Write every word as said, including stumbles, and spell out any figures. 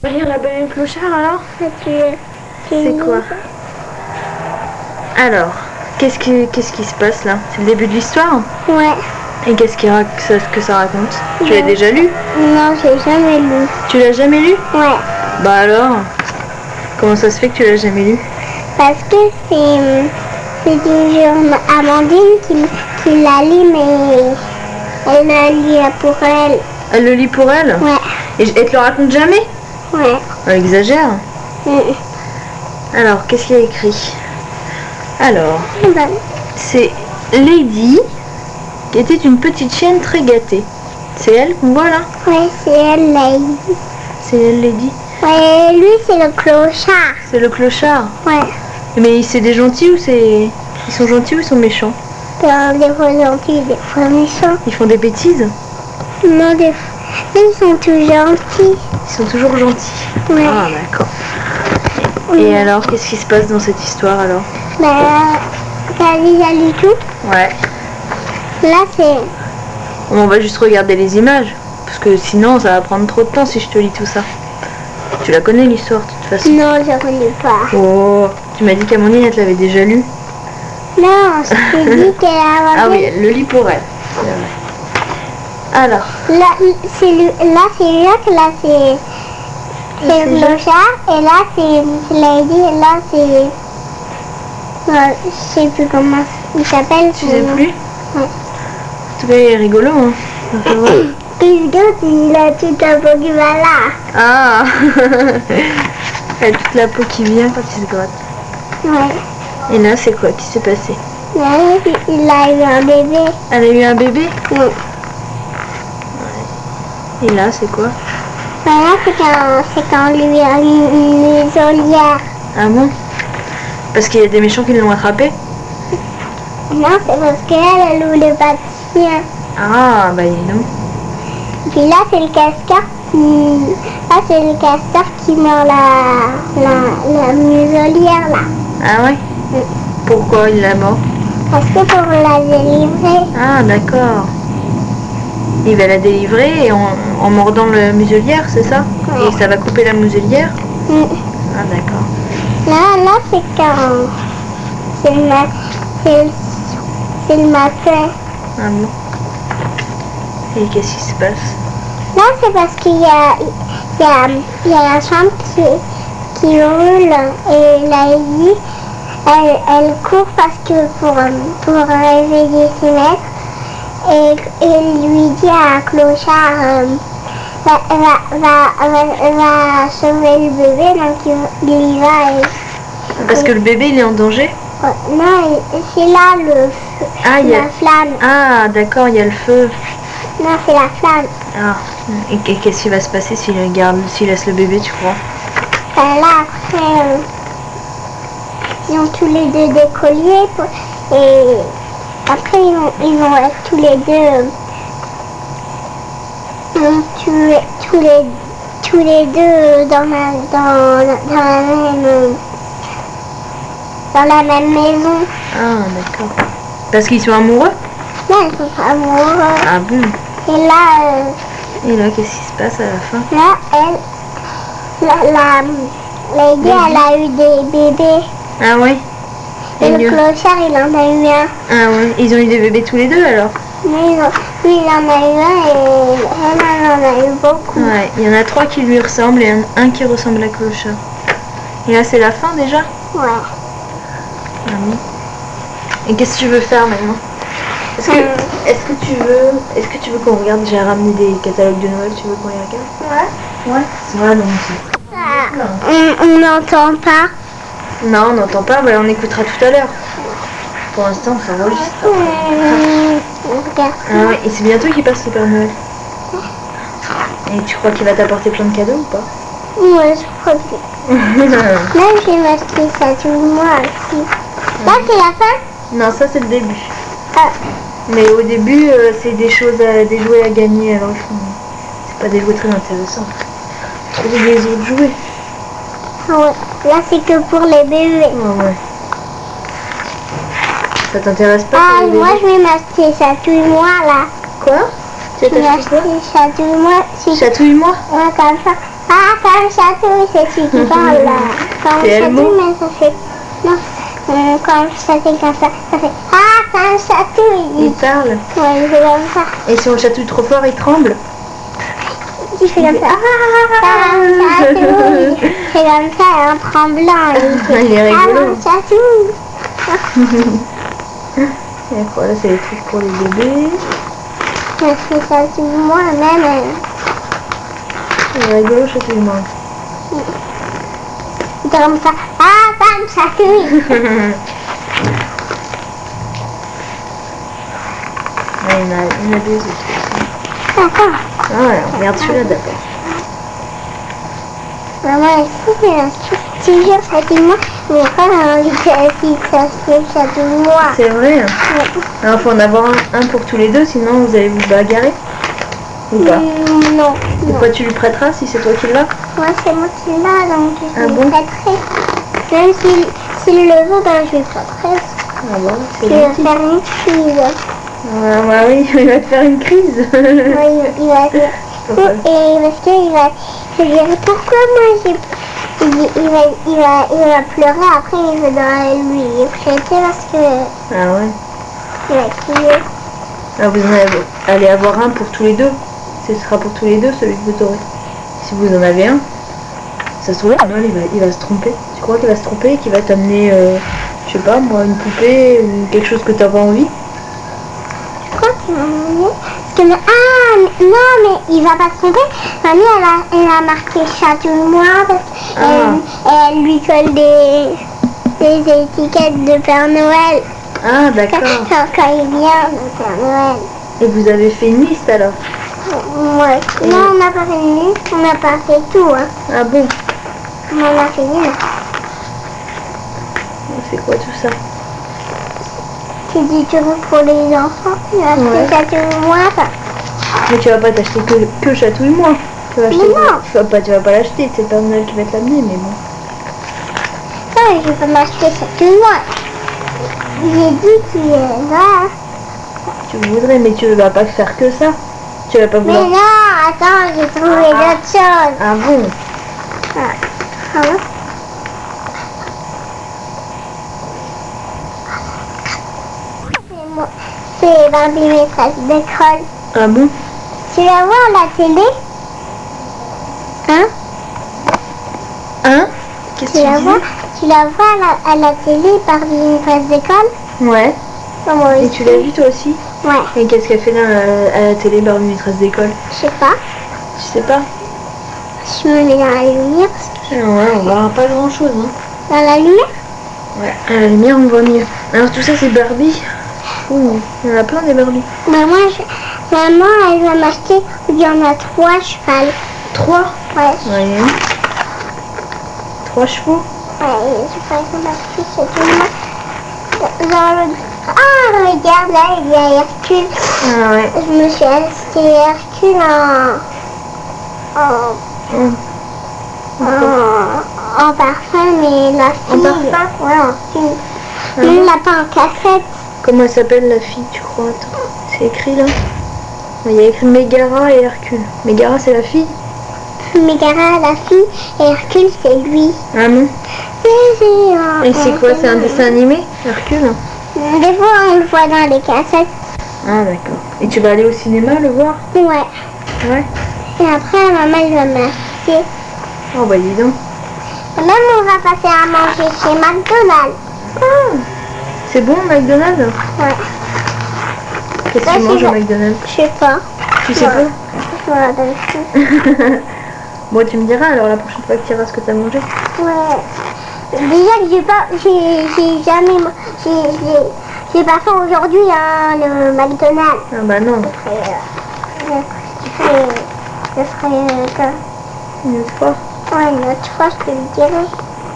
On va lire La Belle et le Clochard alors. C'est quoi? Alors, qu'est-ce qui, qu'est-ce qui se passe là? C'est le début de l'histoire? Ouais. Et qu'est-ce qui rac- ça- que ça raconte? Tu l'as déjà lu? Non, j'ai jamais lu. Tu l'as jamais lu? Ouais. Bah alors, comment ça se fait que tu l'as jamais lu? Parce que c'est c'est toujours Amandine qui, qui l'a lu, mais elle l'a lu pour elle. Elle le lit pour elle? Ouais. Et elle te le raconte jamais? Ouais. Elle exagère. Mm. Alors, qu'est-ce qu'il y a écrit? Alors, Ben, c'est Lady, qui était une petite chienne très gâtée. C'est elle qu'on voit là? ouais, c'est elle, Lady. C'est elle, Lady? Ouais, lui, c'est le clochard. C'est le clochard. Ouais. Mais c'est des gentils ou c'est... Ils sont gentils ou ils sont méchants? Dans des fois gentils, des fois méchants. Ils font des bêtises? Non, des fois, ils sont tous gentils. Ils sont toujours gentils. Ouais. Ah d'accord. Et alors, qu'est-ce qui se passe dans cette histoire alors? Ben, t'as déjà lu tout? Ouais. Là, c'est... On va juste regarder les images. Parce que sinon, ça va prendre trop de temps si je te lis tout ça. Tu la connais l'histoire de toute façon? Non, je connais pas. Oh, tu m'as dit qu'Amandine, elle te l'avait déjà lu? Non, je t'ai dit qu'elle a... Ah oui, elle le lit pour elle. C'est vrai. Alors, Là, c'est le- là, c'est Jacques, là, c'est... C'est le c'est clochard, et là, c'est Lady, et là, c'est... Ouais, je sais plus comment il s'appelle. tu sais plus? Ouais. En tout cas, il est rigolo, hein. On peut voir. Puisque il a tout un peu qui va là. Ah. Elle a toute la peau qui vient quand il se gratte. Ouais. Et là, c'est quoi qui s'est passé? Là, il a eu un bébé. Elle a eu un bébé? Oui. Et là, c'est quoi? Voilà, c'est quand, c'est quand lui a eu une muselière. Ah bon? Parce qu'il y a des méchants qui l'ont attrapé? Non, c'est parce qu'elle, elle voulait pas de chien. Ah, bah dis donc. Puis là, c'est le castor qui... Là, c'est le castor qui mord la, la, la muselière, là. Ah ouais? Mm. Pourquoi il l'a mort? Parce que pour la délivrer, Ah, d'accord. Il va la délivrer et en, en mordant la muselière, c'est ça? Ouais. Et ça va couper la muselière? mm, Ah, d'accord. là, là, c'est quand... C'est le, ma... c'est le... c'est le matin. Ah bon? Et qu'est-ce qui se passe? Là, c'est parce qu'il y a, il y, a, il y a la chambre qui, qui roule et Lady, elle, elle court parce que pour, pour réveiller ses maîtres et, et lui dit à Clochard euh, va, va, va, va, va sauver le bébé, donc il, il y va. Et, Parce que le bébé, il est en danger? et, non, et, c'est là le feu, Ah, il y a... la flamme. Ah, d'accord, il y a le feu. Non, c'est la flamme. Ah, et qu'est-ce qui va se passer s'il regarde, s'il laisse le bébé, tu crois? Enfin, là, après, euh, ils ont tous les deux des colliers pour- et après, ils vont, ils vont être tous les deux euh, ils vont tuer tous les, tous les deux dans la, dans, dans la même euh, dans la même maison. Ah, d'accord. Parce qu'ils sont amoureux? Là, ils sont amoureux. Ah bon? Et là, euh, Et là, qu'est-ce qui se passe à la fin? là, elle, la, la Lady, elle a eu des bébés. Ah ouais? Et Et le lui- clochard, il en a eu un. Ah ouais? Ils ont eu des bébés tous les deux alors? Lui, il lui, il en a eu un et elle, elle en a eu beaucoup. Ouais, il y en a trois qui lui ressemblent et un, un qui ressemble à Clochard. Et là, c'est la fin déjà? Ouais. Ah oui. Et qu'est-ce que tu veux faire maintenant? Est-ce que, Hum. est-ce que tu veux, est-ce que tu veux qu'on regarde? J'ai ramené des catalogues de Noël, tu veux qu'on les regarde? Ouais. Ouais. Voilà donc. Ah, on n'entend pas. Non, on n'entend pas, bah, on écoutera tout à l'heure. Pour l'instant, ça enregistre. Hum, regarde. Ah ouais, et c'est bientôt qu'il passe le Père Noël. Et tu crois qu'il va t'apporter plein de cadeaux ou pas? Ouais, je crois que... Là, j'ai m'acheter ça tout le mois aussi. Là, c'est la fin. Non, ça c'est le début. Ah, Mais au début, euh, c'est des choses, à, des jouets à gagner, alors je- c'est pas des jouets très intéressants. Trouver des autres jouets. ouais. Là, c'est que pour les bébés. Ouais, ouais. Ça t'intéresse pas Ah, pour les moi, bébés? je vais m'acheter ça tout le mois, là. Quoi? Tu Je vais vas t'acheter quoi? m'acheter ça tout le mois. Si Chatouille-moi. Ouais, comme ça. Ah, comme chatouille, c'est celui qui parle là. Comme C'est Elmo. chatouille, mais ça fait. Non, euh, comme chatouille comme ça, ça fait. Ah, comme chatouille. Il parle. Ouais, il fait comme ça. Et si on le chatouille trop fort, il tremble. Il fait comme ça. Comme chatouille. Il fait comme ça en tremblant. Il, fait, Il est rigolo. Comme chatouille. Et voilà, c'est les trucs pour les bébés. Je fais chatouille moi-même. Il est rigolo, chatouillement. Il fait comme ça. Ah, comme chatouille. Ouais, il y en a, il y en a deux aussi. D'accord. Ah ouais, regarde celui-là d'abord. Maman, est-ce que c'est un toujours chatouille-moi? Mon frère a envie que si ça se chatouille-moi. C'est vrai. Hein. Ouais. Alors, faut en avoir un, un pour tous les deux, sinon vous allez vous bagarrer. Ou pas? Mm, non. Ou non. pas, tu lui prêteras si c'est toi qui l'as? Moi, c'est moi qui l'a, donc je Ah lui bon? prêterai. Même s'il s'il le veut, ben, je lui prêterai. Ah bon, Je c'est vais gentil. faire une crise. Ah bah oui, il va te faire une crise. Ouais, il, il va dire. Pourquoi? Et parce qu'il va. Je lui dirai pourquoi moi j'ai. Il, il, va, il, va, il va pleurer, après il va lui prêter parce que. Ah ouais. Il va crier. Ah, vous en avez, allez avoir un pour tous les deux. Ce sera pour tous les deux celui que vous aurez. Si vous en avez un, ça se trouve, Noël il va, il va se tromper. Tu crois qu'il va se tromper et qu'il va t'amener, euh, je sais pas moi, une poupée ou quelque chose que tu n'as pas envie? Je crois qu'il va m'emmener. Parce que. Ah non, mais il va pas se tromper. Mamie, elle a, elle a marqué chatouille-moi parce qu'elle Ah. elle lui colle des, des étiquettes de Père Noël. Ah Quand, d'accord. quand, quand il vient de Père Noël. Et vous avez fait une liste alors? Ouais. Non, on n'a pas fait une liste, on n'a pas fait tout. Hein. Ah bon? On en a fait une. C'est quoi tout ça? Tu dis toujours pour les enfants, tu vas Ouais. acheter chatouille-moi. ça. Mais tu vas pas t'acheter que, que chatouille-moi. Tu vas acheter. Mais non. Tu vas pas, tu vas pas l'acheter. C'est pas Noël qui va te l'amener, mais bon. Non, je peux m'acheter chatouille-moi. J'ai dit qu'il est là. Tu voudrais, mais tu vas pas faire que ça. Tu vas pas Mais vouloir. non, attends, j'ai trouvé d'autres choses. Ah bon? Ah, ah ouais. C'est moi. C'est Barbie maîtresse d'école. Ah bon? Tu la vois à la télé? Hein? Hein? Qu'est-ce que Tu tu la vois? disais? Tu la vois à la, à la télé, Barbie maîtresse d'école? Ouais. Oh, moi Et aussi. tu l'as vu toi aussi? Ouais. Et qu'est-ce qu'elle fait là à la télé, Barbie maîtresse d'école? Je sais pas. Je sais pas. Je me mets dans la lumière. Parce que... Ouais, on voit pas grand chose. Hein. Dans la lumière? Ouais, à la lumière on voit mieux. Alors tout ça c'est Barbie. Ouh, il y en a plein des Barbie. Bah, moi, je... maman, elle va m'acheter. Il y en a trois cheval. Trois? Ouais. Ouais. Trois chevaux. Ouais, je crois qu'on a pris cette lumière. Dans le... Ah, regarde, là, il y a Hercule. Ah ouais. Je me suis acheté Hercule en... En... Hum. En, en parfum, mais la fille... En parfum? Ouais, en fille. Ah Mais bon? il l'a pas en cassette. Comment elle s'appelle la fille, tu crois? Attends, c'est écrit là. Il y a écrit Mégara et Hercule. Mégara c'est la fille? Mégara, la fille, et Hercule, c'est lui. Ah non. Et Et c'est quoi? C'est un dessin animé, Hercule? Des fois, on le voit dans les cassettes. Ah d'accord. Et tu vas aller au cinéma le voir? Ouais. Ouais. Et après, maman, elle va m'acheter. Oh bah dis donc. Et même, on va passer à manger chez McDonald's. Ah, c'est bon McDonald's? Ouais. Qu'est-ce que Ouais, tu manges c'est au bon. McDonald's? Je sais pas. Tu sais Ouais. pas? Je me rappelle plus. Bon, tu me diras alors la prochaine fois que tu iras ce que tu as mangé. Ouais. Déjà que j'ai pas, j'ai, j'ai jamais, ma- j'ai, j'ai, j'ai pas fait aujourd'hui hein, le McDonald's. Ah bah non, Je ferai, euh, je ferai, je ferai, euh, que- une autre fois. ouais, une autre fois, je te le dirai.